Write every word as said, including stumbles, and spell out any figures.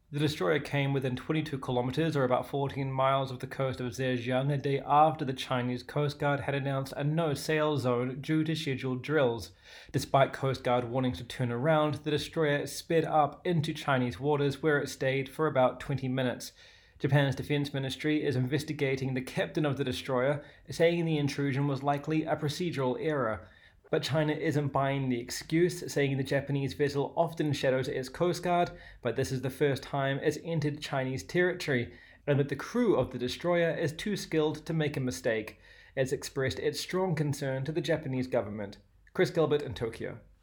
The destroyer came within twenty-two kilometers, or about fourteen miles, of the coast of Zhejiang a day after the Chinese Coast Guard had announced a no-sail zone due to scheduled drills. Despite Coast Guard warnings to turn around, the destroyer sped up into Chinese waters where it stayed for about twenty minutes. Japan's defense ministry is investigating the captain of the destroyer, saying the intrusion was likely a procedural error. But China isn't buying the excuse, saying the Japanese vessel often shadows its coast guard, but this is the first time it's entered Chinese territory, and that the crew of the destroyer is too skilled to make a mistake. It's expressed its strong concern to the Japanese government. Chris Gilbert in Tokyo.